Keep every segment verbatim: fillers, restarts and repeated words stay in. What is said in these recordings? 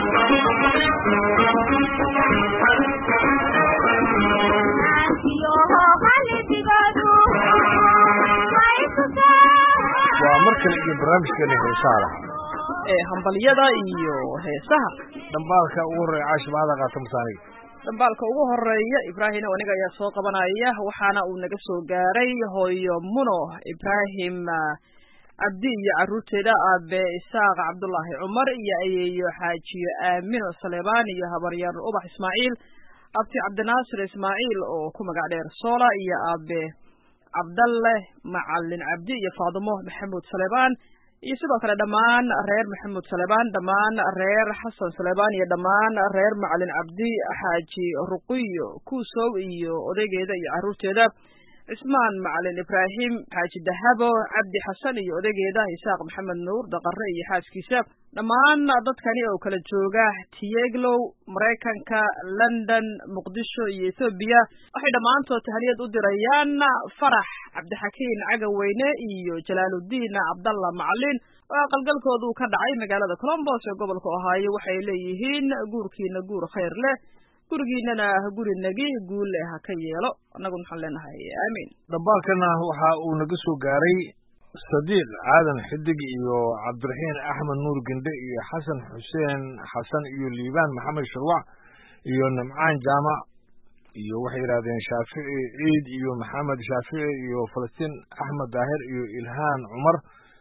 markale iyo barnaamijkeena heesaha ee hambaliyada iyo heesaha dambaalka ugu horeeya caashimada qaata masaaniga dambaalka ugu horeeya Ibrahim aniga ayaa soo qabanaya waxaana uu naga soo gaaray hooyo Muno Ibrahim Abdi iyo caruurteeda aabe Isaaq Cabdullaahi Umar iyo ayeeyo Xaajiyo Aamino Saleebaan iyo habaryar Ubax Ismaaciil abti Cabdinaasir Ismaaciil oo ku magac dheer Soola iyo aabe Abdalle Macallin Abdi iyo Faadimo Maxamuud Saleebaan iyo sidoo kale dhamaan reer Maxamuud Saleebaan dhamaan reer Xasan Saleebaan iyo dhamaan reer Macallin Abdi Xaaji Ruqiyo Kuusow iyo odaygeeda iyo caruurteeda Ismaan Macallin Ibrahim Xaaji Dahabo Abdi Xasan iyo odaygeeda Isaaq Maxamed Nuur Daqarre iyo xaaskiisa dhamaan dadkani oo kala jooga Tieglow Mareykanka London Muqdisho iyo Ethiopia waxay dhamaantood tahniyad u dirayaan Farax Cabdixakiin Cagaweyne iyo Jalaaludiin Abdalla Macallin oo qalgalkoodu ka dhacay magaalada Columbus ee gobolka Ohio waxay leeyihiin guurkiina guur khayr leh gurigiinana guri nagi guul leh ha ka yeelo anagu waxaan leenahay aamin dambaalkana waxa uu naga soo gaaray Sadiq Aadan Xidig iyo Cabdiraxiin Axmed Nuur Ginde iyo Xasan Xuseen Xasan iyo Liibaan Maxamed Sharwac iyo Nimcaan Jaamac iyo waxay yiraahdeen Shaafici Ciid iyo Maxamed Shaafici iyo Falastiin Axmed Daahir iyo Ilhaan Umar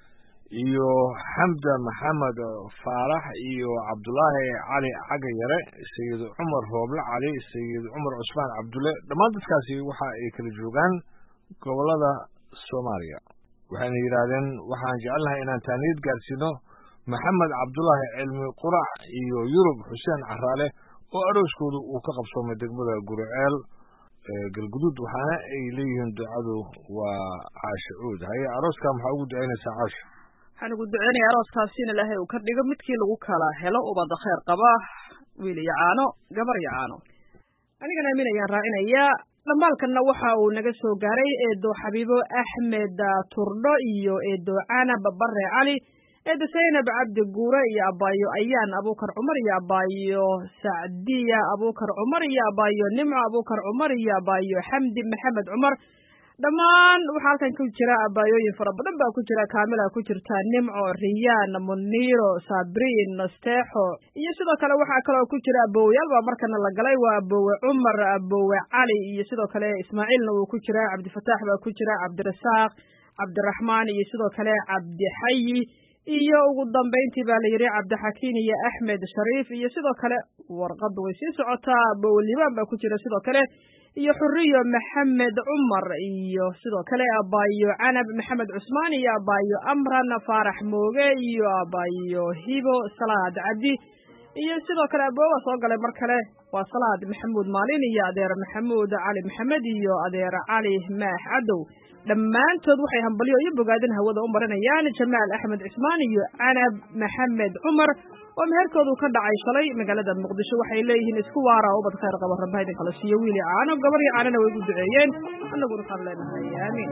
iyo Xamda Maxamed Faarax iyo Cabdullaahi Cali Cagayare Sayid Umar Rooble Cali Sayid Umar Cusmaan Cabdulle dhammaan dadkaasi waxa ay kala joogaan gobolada Soomaaliya waxayna yiraahdeen waxaan jecelnahay inaan taaniyad gaarsiino Maxamed Cabdullaahi Cilmi Qurac iyo Yurub Xuseen Caraale oo arooskoodu uu ka qabsoomay degmada Gurceel galgudud waxaana ay leeyihiin ducadu waa caashuud haye arooska maxaa ugu ducaynaysaa caashu waxaan ugu duceynayaa arooskaasina ilaahay uu ka dhigo midkii lagu kala helo ubada khayr qaba wiil iyo caano gabar iyo caano anigana aamin ayaan raacinayaa dambaalkanna waxa uu naga soo gaaray eedo Xabiibo Axmed Turdho iyo eedo Canab Barre Cali eedo Zaynab Cabdi Guure iyo Abayo Ayaan Abuukar Cumar iyo Abayo Sacdiya Abuukar Cumar iyo Abayo Nimco Abuukar Cumar iyo Abayo Xamdi Maxamed Cumar dhamaan waxa halkan ku jira abayooyin fara badan baa ku jira kaamila ku jirta Nimco Riyaan Muniro Sabriin Nasteexo iyo sidoo kale waxa kale oo ku jira abooyaal baa markana la galay waa aboowe Umar aboowe Cali iyo sidoo kale Ismaaciilna uu ku jira Cabdi Fataax baa ku jira Cabdirasaaq Cabdiraxmaan iyo sidoo kale Cabdi Xayi iyo ugu dambeyntii baa la yiri Cabdi Xakiin iyo Axmed Shariif iyo sidoo kale warqad way sii socotaa aboowe Liibaan baa ku jira sidoo kale iyo Xuriyo Maxamed Umar iyo sidoo kale Abayo Canab Maxamed Cusmaan iyo Abayo Amran Faarax Mooge iyo Abayo Hibo Salaad Cabdi iyo sidoo kale aboowa soo galay mar kale waa Salaad Maxamuud Maalin iyo adeer Maxamuud Cali Maxamed iyo adeer Cali Maax Cadow dhammaantood waxay hambaliyo iyo bogaadin hawada u marinayaan Jamaal Axmed Cismaan iyo Canab Maxamed Umar oo meherkoodu ka dhacay shalay magaalada Muqdisho waxay leeyihiin isku waara oo bad khayr qaba Rabbi idin kala siiyo wiil caano gabar iyo caanana way u duceeyeen annagu waxaan leenahay aamin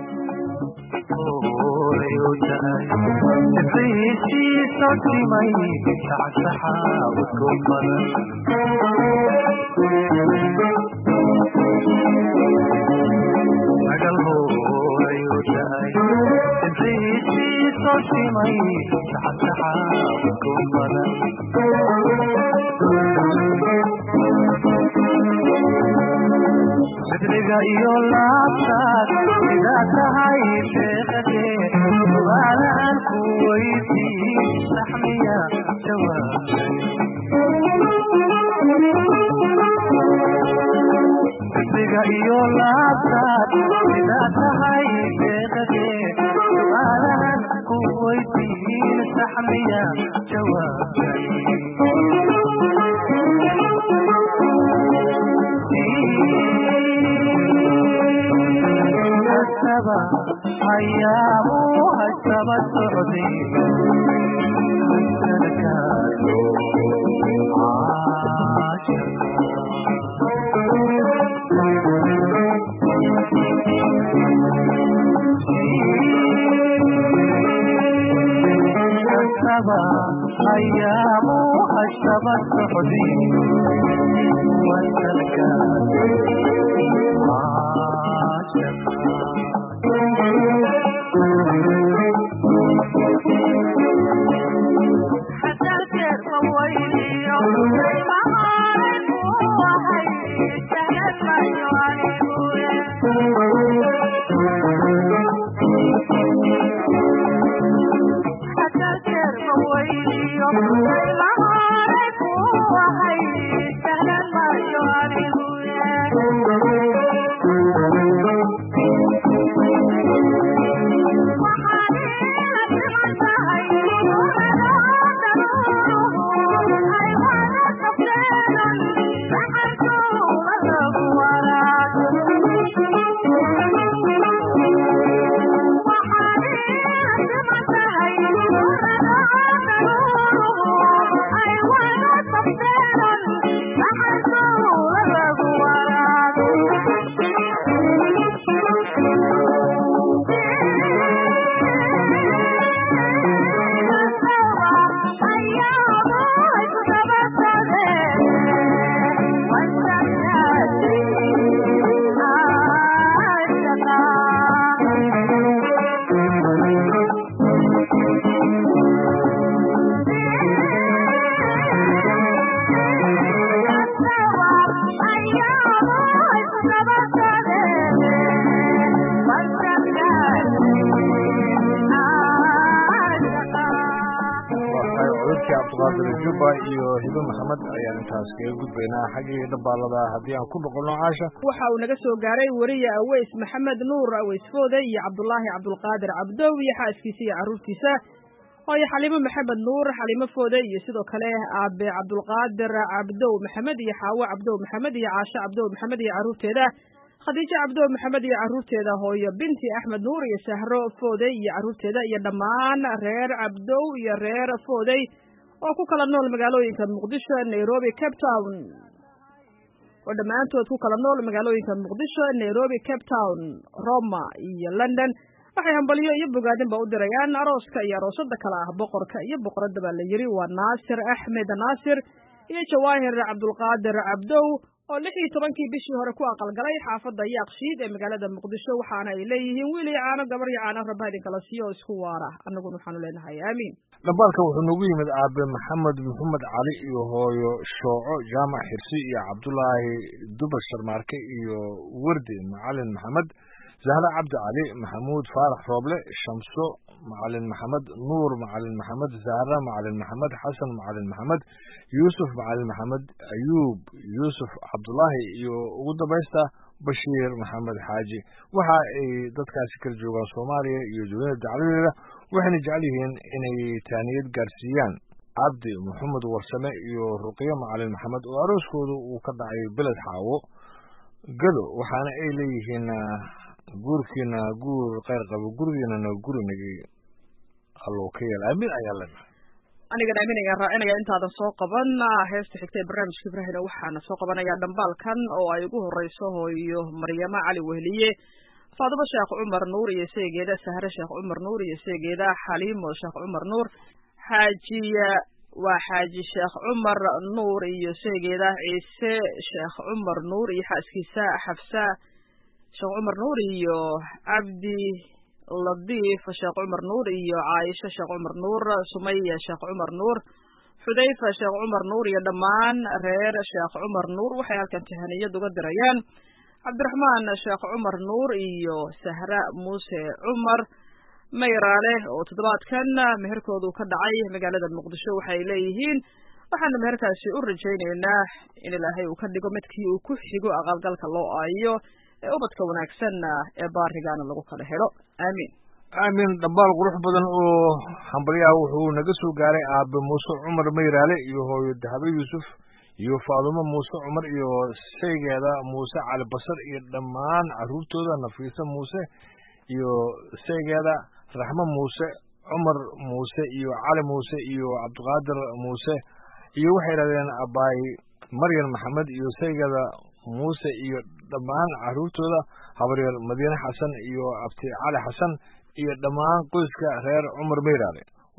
بدرجة يولعتك إذا تهيت خديت وعلى الكويتي تحمية جوابي بدرجة يولعتك إذا تهيت خديت وعلى الكويتي تحمية جوابي أيامها السبت تعطي أيامها السبت daba socday wasalka حتى الكرب ويلي وعارف وحي سهل ما حتى الكرب ويلي وعارف وحي سهل ما cabdiqaadir juba iyo hibe maxamed ayaan intaas kaga gudbaynaa xaggii dhambaalada haddii aan ku noqono caasha waxa uu naga soo gaaray wariye aweys maxamed nuur aweys foode iyo cabdulaahi cabdulqaadir cabdow iyo xaaskiisa iyo carruurtiisa hooyo xaliimo maxamed nuur xaliimo foode iyo sidoo kale aabe cabdulqaadir cabdow maxamed iyo xaawo cabdow maxamed iyo caasho cabdow maxamed iyo carruurteeda khadiijo cabdow maxamed iyo carruurteeda hooyo binti axmed nuur iyo sahro foode iyo carruurteeda iyo dhammaan reer cabdow iyo reer foodey oo ku kala nool magaalooyinka muqdisho nairobi cape town oo dhammaantood ku kala nool magaalooyinka muqdisho nairobi cape town roma iyo london waxay hambalyo iyo bogaadin ba u dirayaan arooska iyo aroosada kale ah boqorka iyo boqoradda baa la yiri waa naasir axmed naasir iyo jawaahir cabdulqaadir cabdow oo lix iyo tobankii bishii hore ku aqalgalay xaafadda yaaqshiid ee magaalada muqdisho waxaana ay leeyihiin wiil iyo caano gabar iyo caano rabba idin kala siiyo oo isku waara annaguna waxaanu leenahay aamiin dhambaalka wuxuu noogu yimid aabe maxamed maxamed cali iyo hooyo shooco jaamac xirsi iyo cabdulaahi dubar sharmaarke iyo wardi macalin maxamed zahra cabdi cali maxamuud faarax rooble shamso macalin maxamed nuur macalin maxamed zahra macalin maxamed xasan macalin maxamed yuusuf macalin maxamed ayuub yuusuf cabdulaahi iyo ugu dambaysta bashiir maxamed xaaji waxa ay dadkaasi kala joogaan soomaaliya iyo dunida dacaladeeda waxayna jecel yihiin inay taaniyad gaarsiiyaan cabdi maxamed warsame iyo ruqiyo macalin maxamed oo arooskooda uu ka dhacay beled xaawo gado waxaana ay leeyihiin guurkiina guur kheyr qabo gurigiinana gurinagi allow ka yeel aamin ayaa lena anigan aamin ayaan raacinaya intaadan soo qaban heesta xigtay barnaamijka ibraahina waxaana soo qabanaya dhambaalkan oo ay ugu horeyso hooyo maryamo cali wehliye faadumo sheekh cumar nuur iyo seegeeda sahre sheekh cumar nuur iyo seegeeda xaliimo sheekh cumar nuur xaajiya waa xaaji sheekh cumar nuur iyo seegeeda ciise sheekh cumar nuur iyo xaaskiisa xafsa sheekh cumar nuur iyo cabdi ladiif sheekh cumar nuur iyo caaisha sheekh cumar nuur sumaya sheekh cumar nuur xudayfa sheekh cumar nuur iyo dhammaan reer sheekh cumar nuur waxay halkan tahaniyad uga dirayaan cabdiraxmaan sheekh cumar nuur iyo sahra muuse cumar mayraale oo toddobaadkan meherkoodu ka dhacay magaalada muqdisho waxay leeyihiin waxaana meherkaasi u rajaynaynaa in ilaahay uu ka dhigo midkii uu ku xigo aqalgalka loo aayo ee ubadka wanaagsan ee baarigaana lagu kala helo aamiin aamin dhambaal qurux badan oo hambalyaha wuxuu naga soo gaaray aabe muuse cumar mayraale iyo hooyo dahabe yuusuf iyo faadumo muuse cumar iyo saygeeda muuse cali basar iyo dhammaan carruurtooda nafiisa muuse iyo saygeeda raxmo muuse cumar muuse iyo cali muuse iyo cabdiqaadir muuse iyo waxay yidhahdeen abaay maryan maxamed iyo saygeeda muuse iyo dhammaan carruurtooda habaryar madiine xasan iyo abti cali xasan iyo dhammaan qoyska reer cumar mayraale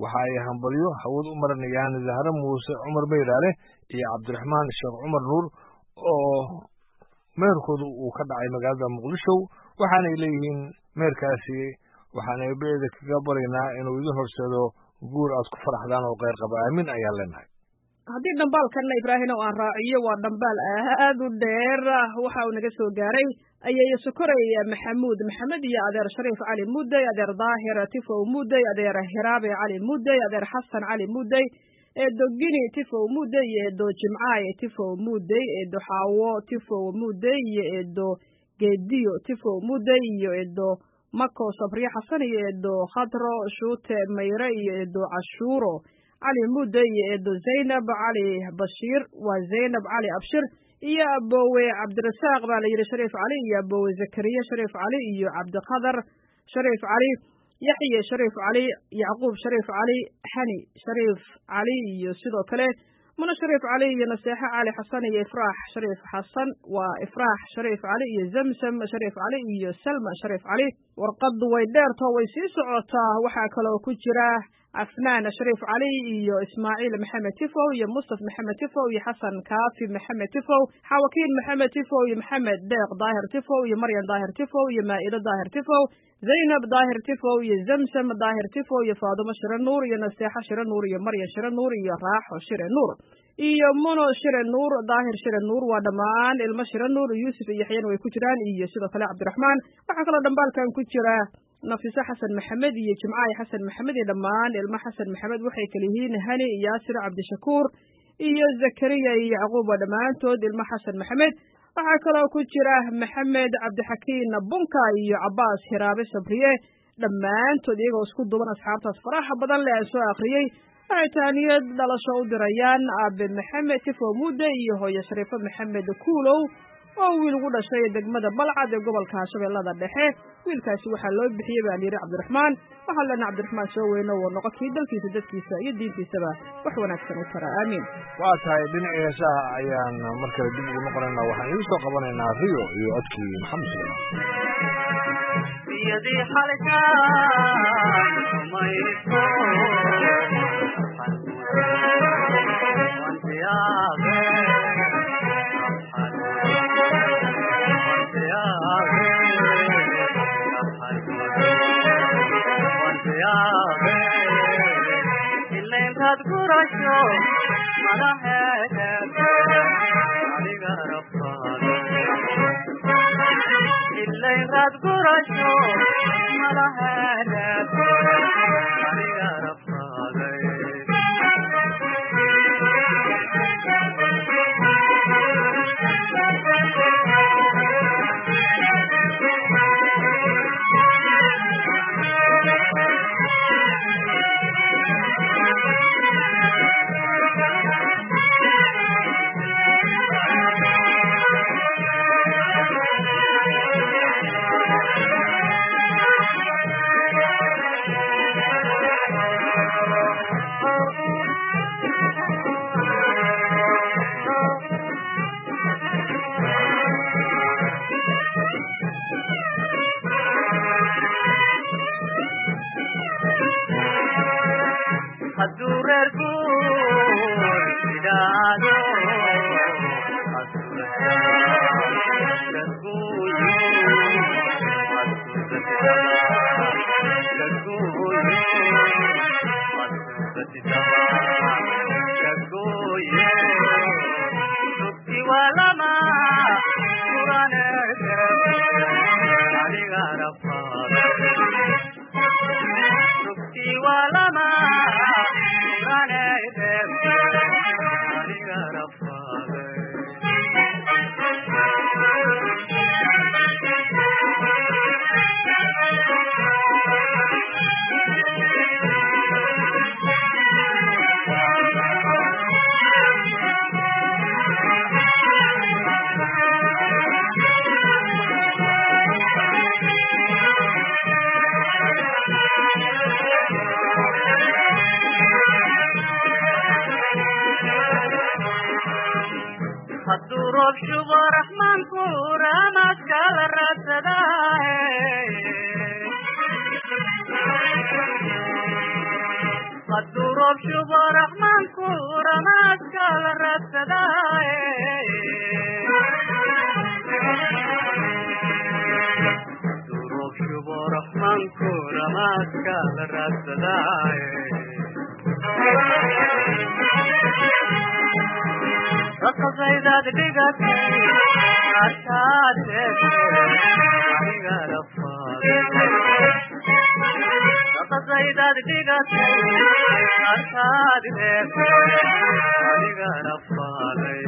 waxa ay hambalyo hawad u marinayaan zahre muuse cumar mayraale iyo cabdiraxmaan sheekh cumar nuur oo meherkoodu uu ka dhacay magaalada muqdisho waxaanay leeyihiin meherkaasi waxaan eebeeda kaga baraynaa inuu idin horseedo guur aad ku faraxdaan oo kheyr qaba aamin ayaan leenahay haddii dhambaalkanna ibraahim oo aan raaciyo waa dhambaal aad u dheer waxa uu naga soo gaaray ayeeyo sokorey maxamuud maxamed iyo adeer shariif cali mudey adeer daahir tifow mudey adeer hiraabe cali mudey adeer xasan cali mudey eedo gini tifow mudey iyo eedo jimcaay tifow mudey eedo xaawo tifow mudey iyo eedo geediyo tifow mudey iyo eedo mako sabriye xasan iyo eedo khadro shuute mayre iyo eedo cashuuro cali mudey iyo eedo zaynab cali bashiir waa zaynab cali abshir iyo aboowe cabdirasaaq baa la yidhi shariif cali iyo aboowe zakariya shariif cali iyo cabdiqadar shariif cali yaxye shariif cali yacquub shariif cali xani shariif cali iyo sidoo kale muno shariif cali iyo naseexe cali xasan iyo ifraax shariif xasan waa ifraax shariif cali iyo zamsam shariif cali iyo salma shariif cali warqadu way dheerto way sii socotaa waxaa kaloo ku jira afnaan shariif cali iyo ismaaciil maxamed tifow iyo mustaf maxamed tifow iyo xasan kaafi maxamed tifow xawakiin maxamed tifow iyo maxamed deeq daahir tifow iyo maryan daahir tifow iyo maa'ido daahir tifow zaynab daahir tifow iyo zamsam daahir tifow iyo faadumo shire nuur iyo naseexa shire nuur iyo maryan shire nuur iyo raaxo shire nuur iyo muno shire nuur daahir shire nuur waa dhammaan ilmo shire nuur yuusuf iyo yaxyana way ku jiraan iyo sidoo kale cabdiraxmaan waxaa kaloo dhambaalkan ku jira nafiso xasan maxamed iyo jimcaay xasan maxamed iyo dhammaan ilmo xasan maxamed waxay kala yihiin hani yaasir cabdishakuur iyo zakariya iyo yacquub waa dhammaantood ilmo xasan maxamed waxaa kaloo ku jira maxamed cabdixakiin bunka iyo cabaas hiraabe sabriye dhammaantood iyagoo isku duban asxaabtaas faraxa badan leh aan soo akhriyey waxay taaniyad dhalasho u dirayaan aabe maxamed tifow mudde iyo hooyo shariifo maxamed kuulow oo wiil ugu dhashay degmada balcad ee gobolka shabeellada dhexe wiilkaasi waxaa loo bixiyey baa layidhi cabdiraxmaan waxaa lena cabdiraxmaan soo weyno oo noqo kii dalkiisa dadkiisa iyo diintiisaba wax wanaagsan u tara aamiin waa tahay dhinacii heesaha ayaan mar kale dib ugu noqonaynaa waxaan idiin soo qabanaynaa riyo iyo codkii maxamed suleyman biyadii xalkaan umayso ilayntaad gurasho madaxeeda adiga rabtaada ilayntaad gurasho madaxeeda adiga rabtaada hadduu reer guur idhaado walama adiga rabtaada walama adiga rabtaada hadduu roob shubo raxmaanku ramadkala raadsadaaye roob shubo raxmaanku ramaadka la raadsadaaye hadduu roob shubo raxmaanku ramaadka la raadsadaaye raqasaydaad dhigatay arkaad teegtay aniga rafaaday raqasaydaad dhigatay arkaad teegtay aniga rafaaday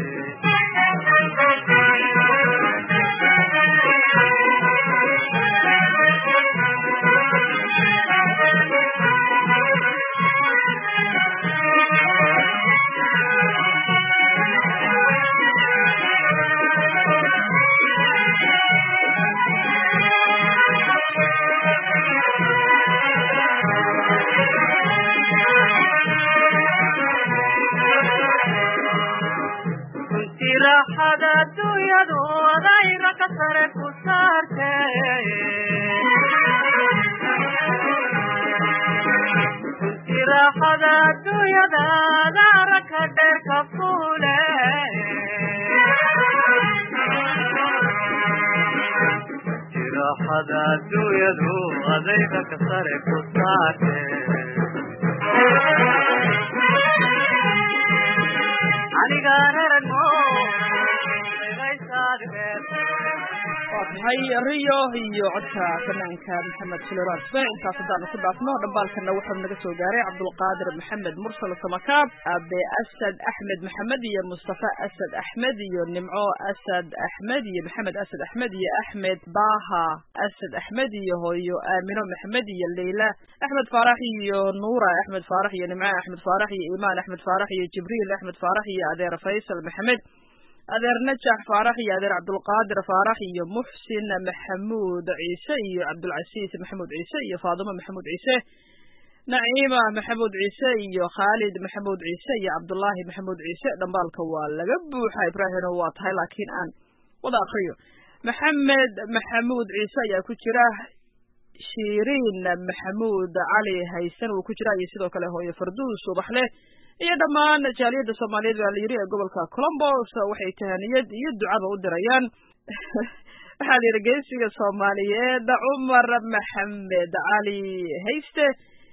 raaxada adduunyadu adayra ka sare ku saartay kunti raaxada adduunyada adara ka dheer ka fuule kunti raaxada adduunyadu adayra ka sare ku saartay waa tahay riyo iyo codka fanaanka maxamed filorasbe intaas haddaanu ku dhaafno dhambaalkana wuxuu naga soo gaaray cabdulqaadir maxamed mursal samakaab abe asad axmed maxamed iyo mustafa asad axmed iyo nimco asad axmed iyo maxamed asad axmed iyo axmed baha asad axmed iyo hooyo aamino maxamed iyo leyla axmed faarax iyo nuura axmed faarax iyo nimco axmed faarax iyo imaan axmed faarax iyo jibriil axmed faarax iyo adeer faysal maxamed adeer najax faarax iyo adeer cabdulqaadir faarax iyo muxsin maxamuud ciise iyo cabdulcasiis maxamuud ciise iyo faadimo maxamuud ciise naciima maxamuud ciise iyo khaalid maxamuud ciise iyo cabdullaahi maxamuud ciise dhambaalka waa laga buuxa ibraahino waa tahay laakiin aan wada akriyo maxamed maxamuud ciise ayaa ku jira shiiriin maxamuud cali haysan wuu ku jira iyo sidoo kale hooyo farduus subaxle iyo dhammaan jaaliyadda soomaaliyeed baa la yidhi ee gobolka colombos waxay tahaniyad iyo ducaba u dirayaan waxaa la yidhi geesiga soomaaliyeed cumar maxamed cali hayste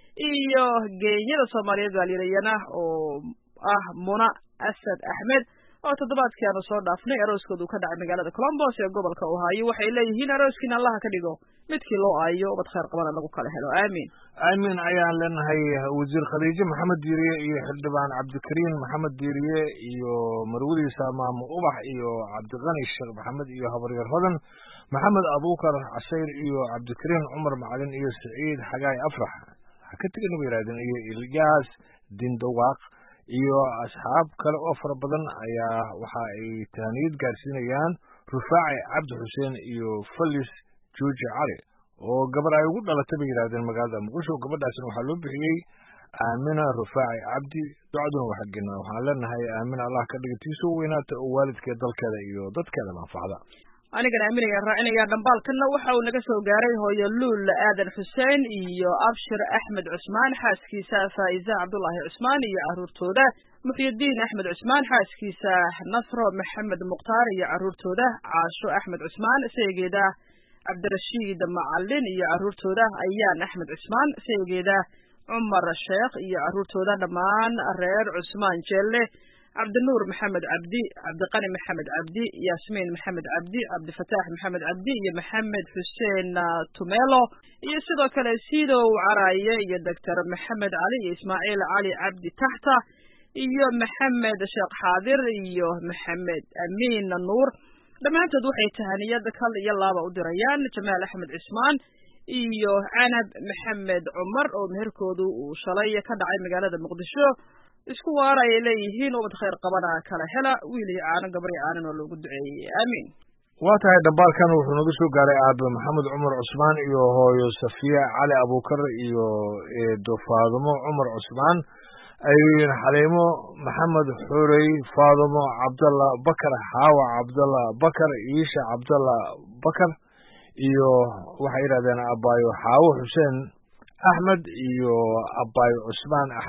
iyo geenyada soomaaliyeed baa la yidhi iyana oo ah muna asad axmed oo toddobaadkii aanu soo dhaafnay arooskoodu ka dhacay magaalada colombos ee gobolka ohaayo waxay leeyihiin arooskiina allaha ka dhigo midkii loo aayo ubad khayr qabana lagu kala helo aamiin aamiin ayaan leenahay wasiir khadiijo maxamed diiriye iyo xildhibaan cabdikariim maxamed diiriye iyo marwadiisa maamo ubax iyo cabdiqani sheekh maxamed iyo habaryar hodan maxamed abuukar casayr iyo cabdikariim cumar macalin iyo saciid xagaay afrax ha ka tegin ba yidhahdeen iyo ilyaas dindawaaq iyo asxaab kale oo fara badan ayaa waxa ay tahaniyad gaarsiinayaan rufaaci cabdi xuseen iyo falis juuji cali oo gabar ay ugu dhalatay bay yidhahdeen magaalada muqdisho gabadhaasna waxaa loo bixiyey aamina rufaaci cabdi ducaduna waa xaggina waxaan leenahay aamina allah ka dhiga tii soo weynaata oo waalidkeed dalkeeda iyo dadkeeda manfacda anigana aaminaya raacinaya dhambaalkana waxa uu naga soo gaaray hooyo luul aadan xuseen iyo abshir axmed cusmaan xaaskiisa faa'iza cabdullaahi cusmaan iyo carruurtooda muxyidiin axmed cusmaan xaaskiisa nasro maxamed mukhtaar iyo carruurtooda caasho axmed cusmaan seegeeda cabdirashiid macalin iyo carruurtooda ayaan axmed cusmaan seegeeda cumar sheekh iyo carruurtooda dhammaan reer cusmaan jeelle cabdinuur maxamed cabdi cabdiqani maxamed cabdi yaasmiin maxamed cabdi cabdifataax maxamed cabdi iyo maxamed xuseen tumelo iyo sidoo kale sidow caraaye iyo doctor maxamed cali iyo ismaaciil cali cabdi taxta iyo maxamed sheekh xaadir iyo maxamed amiin nuur dhammaantood waxay tahaniyad kal iyo laaba u dirayaan jamaal axmed cismaan iyo canab maxamed cumar oo meherkoodu uu shalay ka dhacay magaalada muqdisho isku waara ay leeyihiin ubad khayr qabana kala hela wiil iyo caano gabar iyo caanan oo loogu duceeyey aamiin waa tahay dhambaalkan wuxuu naga soo gaaray aabe maxamed cumar cusmaan iyo hooyo safiya cali abuukar iyo eedo faadimo cumar cusmaan ayuyin xaliimo maxamed xurey faadimo cabdalla bakar xaawa cabdalla bakar iisha cabdalla bakar iyo waxay yidhahdeen abaayo xaawo xuseen axmed iyo abaayo cusmaan axmed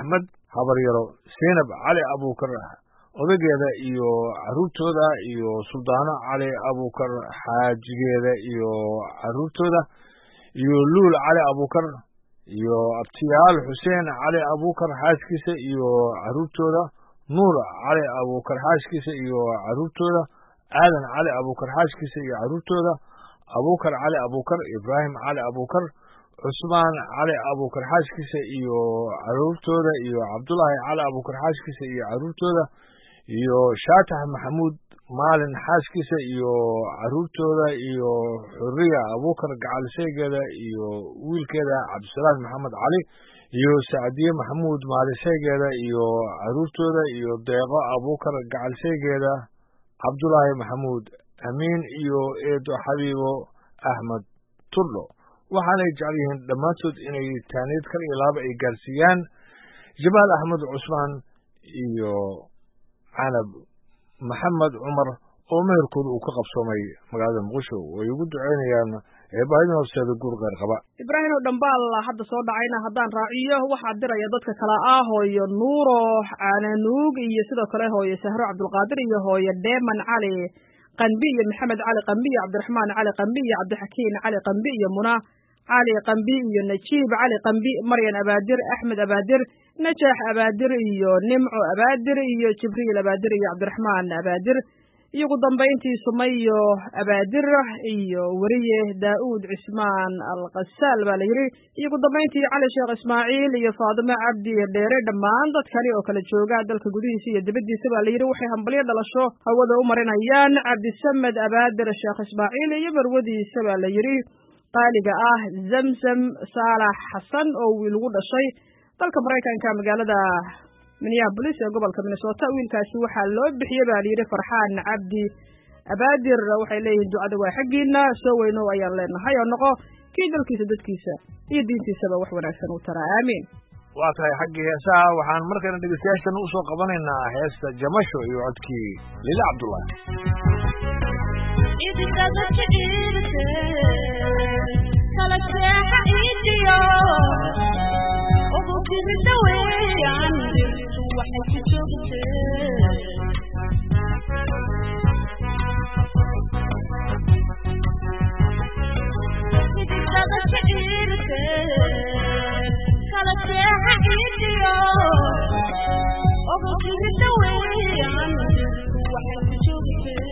habaryaro Zainab Cali Abuukar odageeda iyo caruurtooda iyo Suldaano Cali Abuukar xaajigeeda iyo caruurtooda iyo Luul Cali Abuukar iyo abtiyaal Xuseen Cali Abuukar xaaskiisa iyo caruurtooda Nuur Cali Abuukar xaaskiisa iyo caruurtooda Aadan Cali Abuukar xaaskiisa iyo caruurtooda Abuukar Cali Abuukar Ibrahim Cali Abuukar Cusmaan Cali Abuukar xaaskiisa iyo caruurtooda iyo Cabdullaahi Cali Abuukar xaaskiisa iyo caruurtooda iyo Shaatax Maxamuud Maalin xaaskiisa iyo caruurtooda iyo Xurriya Abuukar gacalsaygeeda iyo wiilkeeda Cabdisalaam Maxamed Cali iyo Sacdiye Maxamuud Maalisaygeeda iyo caruurtooda iyo Deeqo Abuukar gacalsaygeeda Cabdullaahi Maxamuud Amiin iyo Eedo Xabiibo Axmed Turlo waxaanay jecel yihiin dhammaantood inay taaniid kal iyo laaba ay gaarsiiyaan Jamaal Axmed Cusmaan iyo Canab Maxamed Cumar oo meherkooda uu ka qabsoomay magaalada Muqdisho way ugu duceynayaan eebaahidin hoosteeda guur qeyr qaba. Ibraahim oo dhambaal hadda soo dhacayna haddaan raaciyo waxaa diraya dadka kale ah hooyo Nuuro Cananuug iyo sidoo kale hooyo Sahro Cabdulqaadir iyo hooyo Deeman Cali Qanbi iyo Maxamed Cali Qanbi iyo Cabdiraxmaan Cali Qanbi iyo Cabdixakiin Cali Qanbi iyo Muna Cali Qanbi iyo Najiib Cali Qanbi Maryan Abaadir Axmed Abaadir Najax Abaadir iyo Nimco Abaadir iyo Jibriil Abaadir iyo Cabdiraxmaan Abaadir iyo ugu dambeyntii Sumayo Abaadir iyo wariye Daawud Cismaan Al-Qasaal baa la yiri iyo ugu dambeyntii Cali Sheekh Ismaaciil iyo Faadimo Cabdi Dheere dhammaan dadkani oo kala jooga dalka gudihiisa iyo dibaddiisa baa la yiri waxay hambalyo dhalasho hawada u marinayaan Cabdisamed Abaadir Sheekh Ismaaciil iyo marwadiisa baa la yiri qaaliga ah Zamzam Saalax Xasan oo wiil ugu dhashay dalka Mareykanka magaalada Minneapolis ee gobolka Minnesota wiilkaasi waxaa loo bixiyay baa yiri Farxaan Cabdi Abaadir waxay leeyihiin ducada waa xaqiina soo weyno ayaan leenahay oo noqo kii dalkiisa dadkiisa iyo diintiisaba wax wanaagsan u tara aamin waa tahay xaqii heesaha waxaan markana dhegeystayaashan u soo qabanaynaa heesta Jamasho iyo codkii Lila Cabdullaahi idinkaga jidhirte kala jeexa idiyo ugu jirta weeyaan waxay ku joogtee idinkaga jidhirte kala jeexa idiyo ugu jirta weeyaan waxay ku joogtee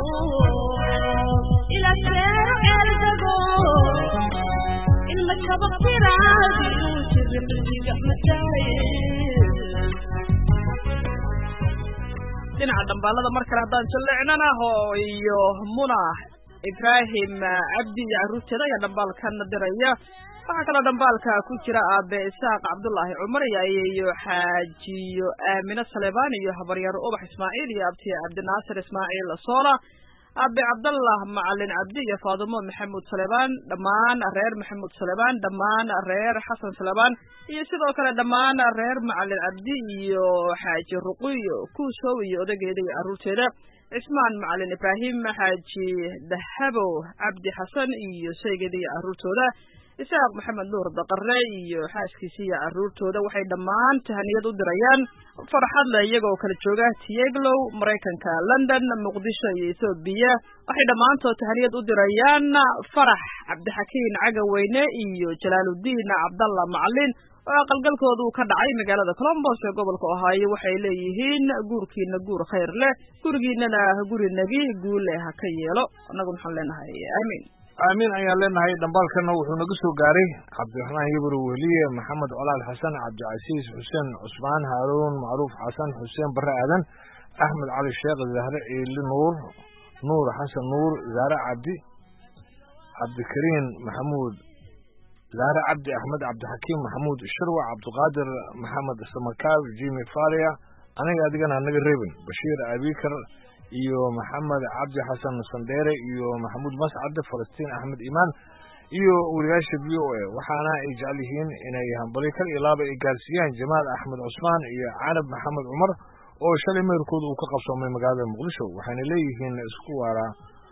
إلى الشارع الدقو إلا كبكي راجي وشرب الجيجة متايد dhinaca dambaalada mar kale haddaan jalleecnana hooyo muna ibraahim cabdi iyo carruurteeda ayaa dhambaalkan diraya waxaa kaloo dhambaalka ku jira aabe isaaq cabdullaahi cumar iyo ayeeyo xaajiyo aamino saleebaan iyo habaryar ubax ismaaciil iyo abti cabdinaasir ismaaciil soola aabe cabdallah macalin cabdi iyo faadumo maxamuud saleebaan dhammaan reer maxamuud saleebaan dhammaan reer xasan saleebaan iyo sidoo kale dhammaan reer macalin cabdi iyo xaaji ruqiyo kuusow iyo odageeda iyo carruurteeda cismaan macalin ibraahim xaaji dahabo cabdi xasan iyo saygeeda iyo carruurtooda isaaq maxamed nuur daqare iyo xaaskiisa iyo carruurtooda waxay dhammaan tahaniyad u dirayaan farxad leh iyagoo kala jooga tieglow maraykanka london muqdisho iyo ethoobiya waxay dhammaantood tahaniyad u dirayaan farax cabdixakiin cagaweyne iyo jalaaludiin cabdalla macalin oo aqalgalkooda uu ka dhacay magaalada colombos ee gobolka ohaayo waxay leeyihiin guurkiina guur khayr leh gurigiinana guri nebi guule ha ka yeelo annagu waxaan leenahay aamiin aamiin ayaan leenahay dhambaalkana wuxuu naga soo gaaray cabdiraxmaan yabro weliye maxamed colaal xasan cabdicasiis xuseen cusmaan haaruun macruuf xasan xuseen barre aadan axmed cali sheekh zahre ciili nuur nuur xasan nuur zaare cabdi cabdikariin maxamuud zaare cabdi axmed cabdixakiim maxamuud shirwac cabdiqaadir maxamed samakaab jimi faria aniga adigana naga reebin bashiir abikar iyo maxamed cabdi xasan sandheere iyo maxamuud mascad falastiin axmed imaan iyo wariyaasha v o a waxaana ay jecel yihiin inay hambali kal iyo laaba ay gaarsiiyaan jamaal axmed cusmaan iyo canab maxamed cumar oo shalay meherkooda uu ka qabsoomay magaalada muqdisho waxayna leeyihiin isku waara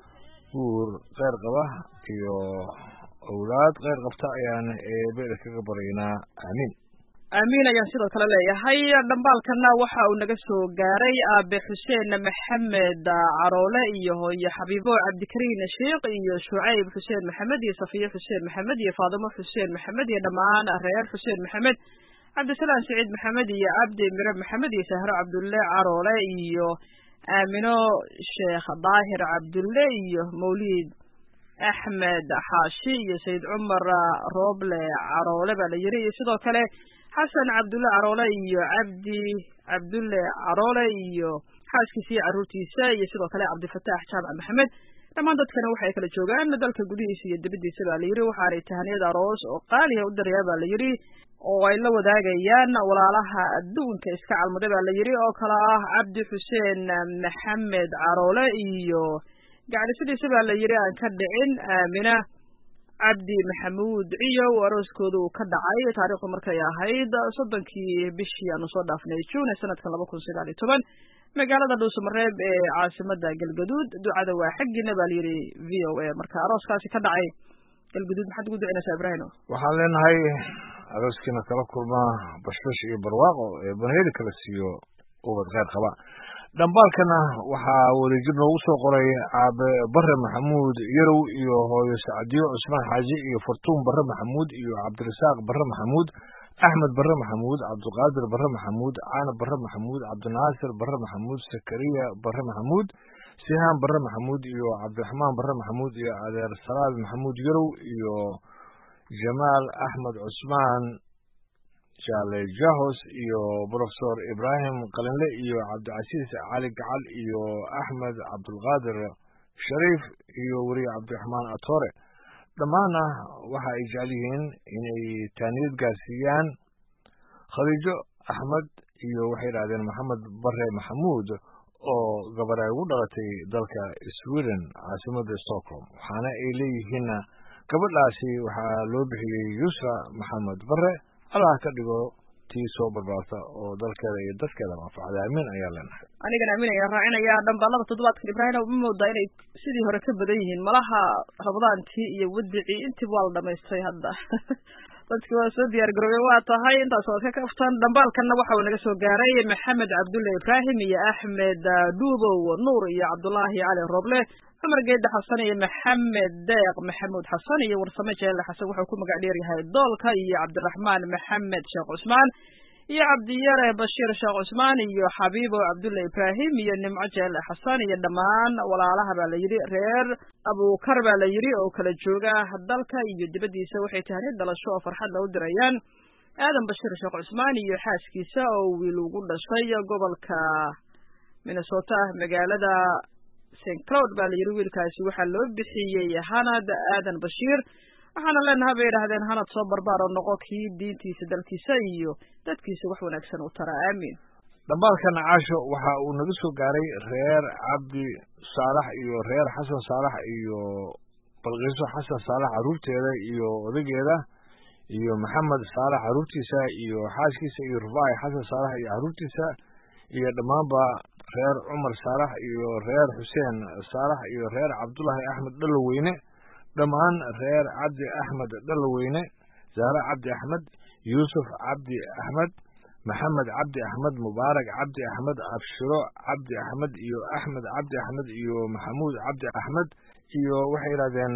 guur kheyr qaba iyo awlaad kheyr qabta ayaan eebeda kaga baraynaa aamiin aamiin ayaan sidoo kale leeyahay dhambaalkana waxa uu naga soo gaaray aabe xuseen maxamed caroole iyo hooyo xabiibo cabdikariin sheekh iyo shucayb xuseen maxamed iyo safiye xuseen maxamed iyo faadimo xuseen maxamed iyo dhammaan reer xuseen maxamed cabdisalaam saciid maxamed iyo cabdi mire maxamed iyo sahro cabdulle caroole iyo aamino sheekh daahir cabdulle iyo mawliid axmed xaashi iyo sayid cumar rooble caroole baa la yiri iyo sidoo kale xasan cabdulle caroole iyo cabdi cabdulle caroole iyo xaaskiisa iyo carruurtiisa iyo sidoo kale cabdifataax jaamac maxamed dhammaan dadkana waxay kala joogaan dalka gudihiisa iyo dibaddiisa baa la yidhi waxaanay tahaniyad aroos oo qaaliha u dirayaa baa la yidhi oo ay la wadaagayaan walaalaha adduunka iska calmaday baa la yidhi oo kale ah cabdi xuseen maxamed caroole iyo gacdisidiisa baa la yidhi aan ka dhicin aamina cabdi maxamuud ciyow arooskooda uu ka dhacay taariikhdu markay ahayd soddonkii bishii aanu soo dhaafnay juun ee sanadkan laba kun sagaal iyo toban magaalada dhuusamareeb ee caasimada galgaduud ducada waa xaggiina baa layidhi v o a marka arooskaasi ka dhacay galgaduud maxaad ugu ducinaysaa ibraahimo waxaan leenahay arooskiina kala kulmaa bashbash iyo barwaaqo ee banheeri kala siiyo ubad kheyr qaba dhambaalkana waxaa wadajir noogu soo qoray aabe bare maxamuud yarow iyo hooyo sacdiyo cusmaan xaaji iyo fartuun bare maxamuud iyo cabdirasaaq bare maxamuud axmed bare maxamuud cabdiqaadir bare maxamuud caana bare maxamuud cabdinaasir bare maxamuud sakariya bare maxamuud sihaan bare maxamuud iyo cabdiraxmaan bare maxamuud iyo adeer salaad maxamuud yarow iyo jamaal axmed cusmaan jaale jahos iyo profesor ibraahim qalinle iyo cabdicasiis cali gacal iyo axmed cabdulqaadir shariif iyo weriye cabdiraxmaan atore dhammaanna waxa ay jecel yihiin inay taaniyad gaarsiiyaan khadiijo axmed iyo waxay idhahdeen maxamed bare maxamuud oo gabar ay ugu dhalatay dalka sweden caasimada stockholm waxaana ay leeyihiinna gabadhaasi waxaa loo bixiyey yusra maxamed bare allah ka dhigo tii soo barbaarta oo dalkeeda iyo dadkeeda manfacda amiin ayaa leenahay anigana amiin ayaan raacinayaa dhambaalada toddobaadkan ibraahim uma moodaa inay sidii hore ka badan yihiin malaha rabadaantii iyo wadicii intiiba waa la dhamaystay hadda dadki waa soo diyaar garoobay waa tahay intaas waad ka kaftan dhambaalkanna waxa uu naga soo gaaray maxamed cabdulle ibraahim iyo axmed dhuubow nuur iyo cabdullaahi cali roble cumar geedde xasan iyo maxamed deeq maxamuud xasan iyo warsame jeelle xasan wuxuu ku magac dheer yahay doolka iyo cabdiraxmaan maxamed sheekh cusmaan iyo cabdiyare bashiir sheekh cusmaan iyo xabiibo cabdulle ibraahim iyo nimco jeele xasan iyo dhammaan walaalaha baa la yidhi reer abuukar baa la yidhi oo kala jooga dalka iyo dibaddiisa waxay tahnid dhalasho oo farxad la u dirayaan aadan bashiir sheekh cusmaan iyo xaaskiisa oo wiil ugu dhashay gobolka minnesota magaalada saint cloud baa la yidhi wiilkaasi waxaa loo bixiyey hanad aadan bashiir waxaana leenaha bay yidhaahdeen hanad soo barbaar oo noqo kii diintiisa dalkiisa iyo dadkiisa wax wanaagsan u tara aamiin dhambaalkan caasho waxa uu naga soo gaaray reer cabdi saalax iyo reer xasan saalax iyo balqiiso xasan saalax carruurteeda iyo odageeda iyo maxamed saalax carruurtiisa iyo xaaskiisa iyo rufaaci xasan saalax iyo carruurtiisa iyo dhammaanba reer cumar saalax iyo reer xuseen saalax iyo reer cabdullaahi axmed dhaloweyne dhammaan reer cabdi axmed dhaloweyne zahra cabdi axmed yuusuf cabdi axmed maxamed cabdi axmed mubaarak cabdi axmed abshiro cabdi axmed iyo axmed cabdi axmed iyo maxamuud cabdi axmed iyo waxay yidhahdeen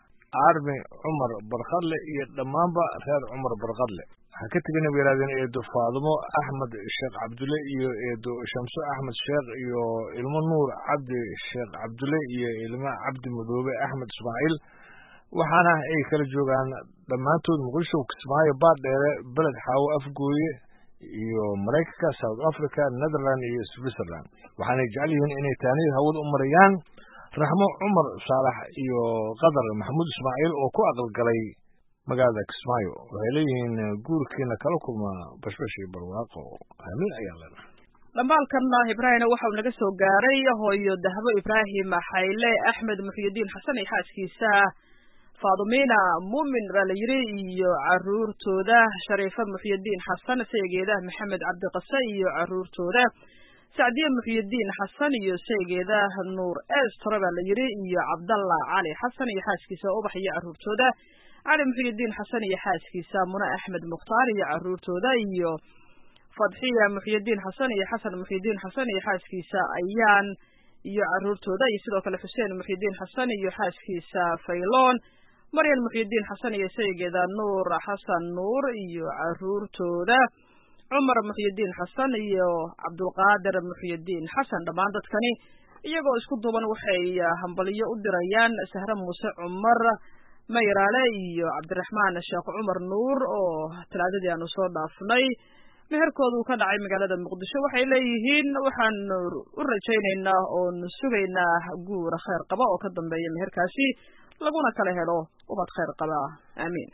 armi cumar barkadle iyo dhammaanba reer cumar barkadle waxaa ka tegana bay yidhahdeen eedo faadimo axmed sheekh cabdulle iyo eedo shamso axmed sheekh iyo ilmo nuur cabdi sheekh cabdulle iyo ilmo cabdi madoobe axmed ismaaciil waxaana ay kala joogaan dhammaantood muqdisho kismaayo baardheere beled xaawo afgooye iyo maraykanka south africa netherland iyo switzerland waxaanay jecel yihiin inay taaniyad hawada u marayaan raxmo cumar saalax iyo qadar maxamuud ismaaciil oo ku aqalgalay magaalada kismaayo waxay leeyihiin guurkiina kala kulma bashbash iyo barwaaqo aamiin ayaa leenahay dhambaalkanna ibraahimna waxau naga soo gaaray hooyo dahbo ibraahim xayle axmed muxyidiin xasan iyo xaaskiisa faadumina muumin baa la yidhi iyo carruurtooda shariifa muxyidiin xasan saygeeda maxamed cabdiqase iyo carruurtooda sacdiye muxyidiin xasan iyo saygeeda nuur estore baa la yidhi iyo cabdalla cali xasan iyo xaaskiisa ubax iyo carruurtooda cali muxyidiin xasan iyo xaaskiisa mune axmed mukhtaar iyo carruurtooda iyo fadxiya muxyidiin xasan iyo xasan muxyidiin xasan iyo xaaskiisa ayaan iyo carruurtooda iyo sidoo kale xuseen muxyidiin xasan iyo xaaskiisa fayloon maryan muxyidiin xasan iyo saygeeda nuur xasan nuur iyo carruurtooda cumar muxyidiin xasan iyo cabdulqaadir muxyidiin xasan dhammaan dadkani iyagoo isku duuban waxay hambaliyo u dirayaan sahre muuse cumar mayraale iyo cabdiraxmaan sheekh cumar nuur oo talaadadii aanu soo dhaafnay meherkoodu ka dhacay magaalada muqdisho waxay leeyihiin waxaanu u rajaynaynaa oonu sugaynaa guur khayr qaba oo ka dambeeya meherkaasi laguna kala helo ubad khayr qaba aamiin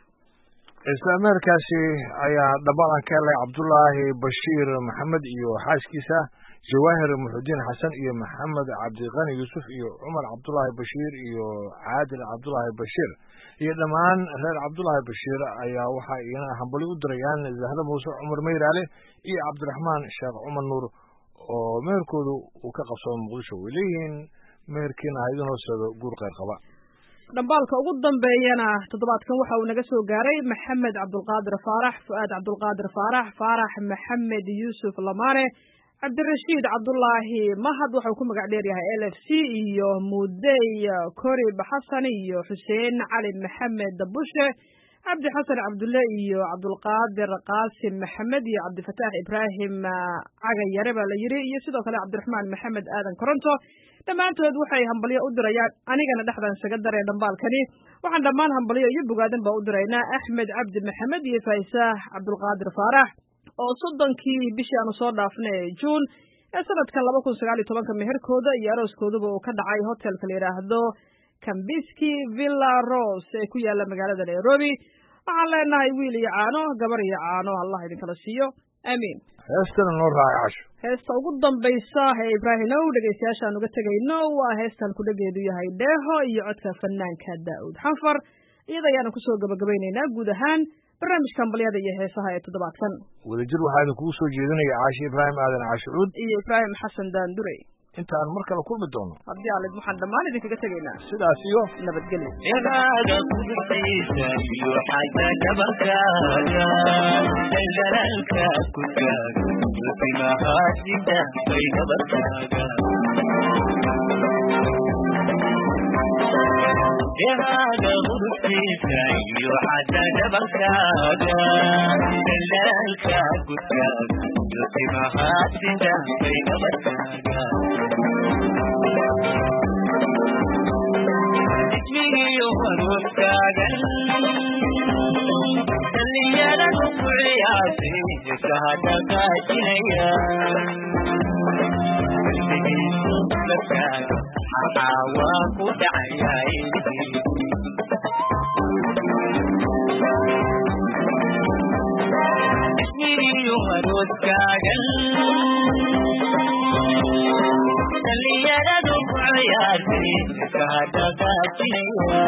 isla meherkaasi ayaa dhambaalan ka helay cabdullaahi bashiir maxamed iyo xaaskiisa jawaahir muxudiin xasan iyo maxamed cabdiqani yuusuf iyo cumar cabdullaahi bashiir iyo caadil cabdullaahi bashiir iyo dhammaan reer cabdullaahi bashiir ayaa waxa iyana hambali u dirayaan zahra muuse cumar mayraale iyo cabdiraxmaan sheekh cumar nuur oo meherkoodu uu ka qabsado muqdisho way leeyihiin meherkiina ha idin hooseedo guur khayr qaba dhambaalka ugu dambeeyana toddobaadkan waxa uu naga soo gaaray maxamed cabdulqaadir faarax fu'aad cabdulqaadir faarax faarax maxamed yuusuf lamaane cabdirashiid cabdullaahi mahad waxau ku magac dheer yahay l f c iyo mudey korib xasan iyo xuseen cali maxamed bushe cabdi xasan cabdulle iyo cabdulqaadir qaasim maxamed iyo cabdifataax ibraahim cagayare baa la yidhi iyo sidoo kale cabdiraxmaan maxamed aadan koronto dhammaantood waxay hambalyo u dirayaan anigana dhexdan isaga daree dhambaalkani waxaan dhammaan hambalyo iyo bogaadan baa u diraynaa axmed cabdi maxamed iyo faysaax cabdulqaadir faarax oo soddonkii bishii aanu soo dhaafnay juun ee sanadkan laba kun sagaal iyo tobanka meherkooda iyo arooskooduba uu ka dhacay hotelka la yidhaahdo cambiski villa rose ee ku yaala magaalada nairobi waxaan leenahay wiil iyo caano gabar iyo caano allah idinkala siiyo aamiin heestana noo raacay casho heesta ugu dambaysa ee ibraahimow dhegaystayaashaan uga tegayno waa heestan kudhageedu yahay dheeho iyo codka fanaanka daa'uud xanfar iyada ayaanu kusoo gabagabaynaynaa guud ahaan barnaamijka hambalyada iyo heesaha ee toddobaadkan wadajir waxaa idinkugu soo jeedinaya caashi ibraahim aadan caashicuud iyo ibraahim xasan daandure intaan mar kale kulmi doono haddii aalid waxaan dhammaan idinkaga tegaynaa sidaas iyo nabadgelyo edaada kudurtaysa iyo xagga dhabarkaaga daldalaalka ku taaga ufimahaasida bay dhabarkaaga edaada kudurtaysa quruxdiisa iyo xadda dhabankaaga daldalaalka gudkaaga iyo timahaad sida bay nabadkaaga ismigiyo aroostaagan dhallinyaradu ku ciyaartay kahadhaqaajinaya qalbigiisu dadkaaga xaqaa waa ku dhacayay ismigiyo aroostaagan dhallinyaradu ku ciyaartay kahadhaqaajinaya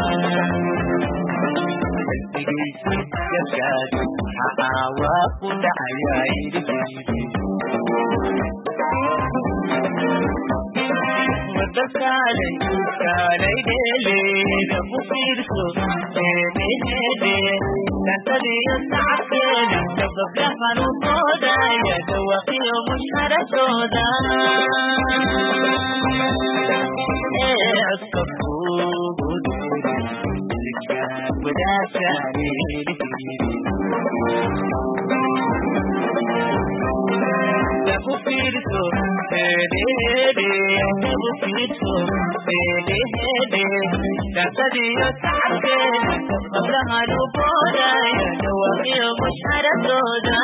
qalbigiisu dadkaaga xaqaa waa ku dhacayay wadakaalay kaalay dheeleeda ku fiirso eedheheede dantadiyo sacabkeeda dababla xanuunkoodaaya dawaqiyo mushharadooda ee codka kuugu dheera ilkaan wadaagtaanelihiidi daku fiirso eedheheede daku fiirso eedheheede dantadiyo sacabkeeda dababla xanuunkoodaaya dawaqiyo mushharadooda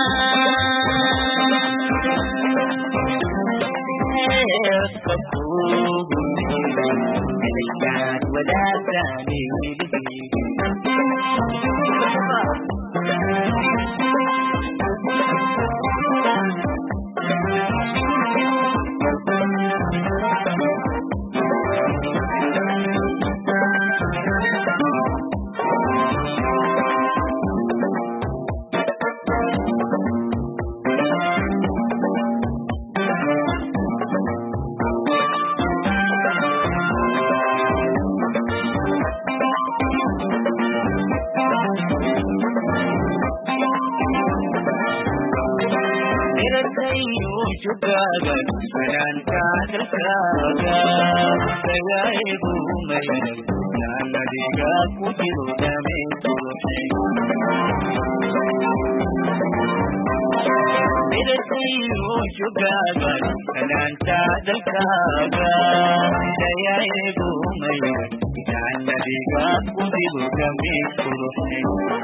codka kuugu dheera ilkaan wadaagtaanelihiidi jugaaga fanaanka dalkaaga sagaayigu mayay jaannadiga ku jiro dhameen quruxay midabkayu jugaaga fanaanka dalkaaga sagaayigu mayay jaannadiga ku jiro dhameen quruxay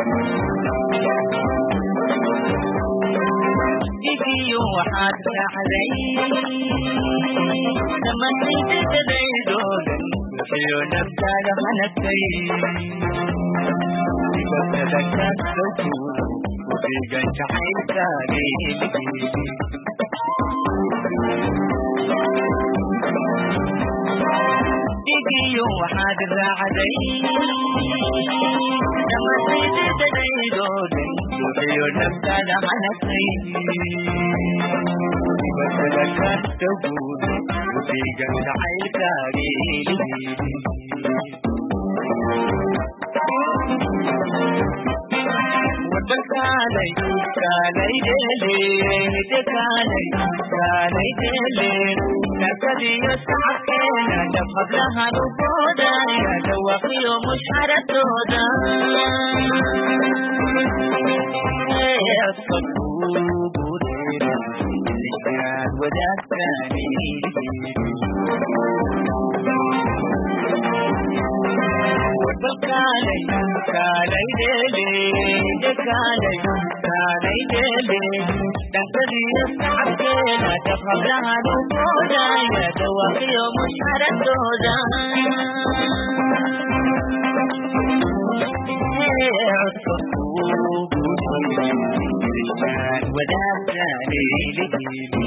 igiyo waxaad raacday dhammaantaydadadaydoodan bixiyo naftaada hanagtay dibatada kaasawtuudo ku dhiigan jacaylkaageeligeedi igiyo waxaad raacday dhammaantaydadadaydoodan bixiyo naftaada hanagtay dibatada kaasawtuudo ku dhiigan jacaylkaageeligeedi wadalkaalay kaalay dheeleede kaalay kaalay dheele nakadiyo sacabkeena dabhablahan u boodaya dawaqiyo mushharadooda codka kuugu dheera ilkaan wadaagtaanelihiidi wadalkaalay kaalay dheeleede kaalay kaalay dheele dhankadiyo sacabkeena dabhablahan u boodaya dawaqiyo mushharadooda codka kuugu dheera ilkaan wadaagtaanelihiidi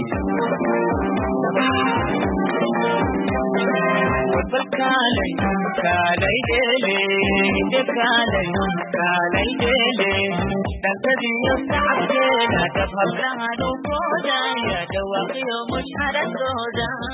wadalkaalay kaalay dheeleede kaalay kaalay dheele dhankadiyo sacabkeena dabhablahan u boodaya dawaqiyo mushharadooda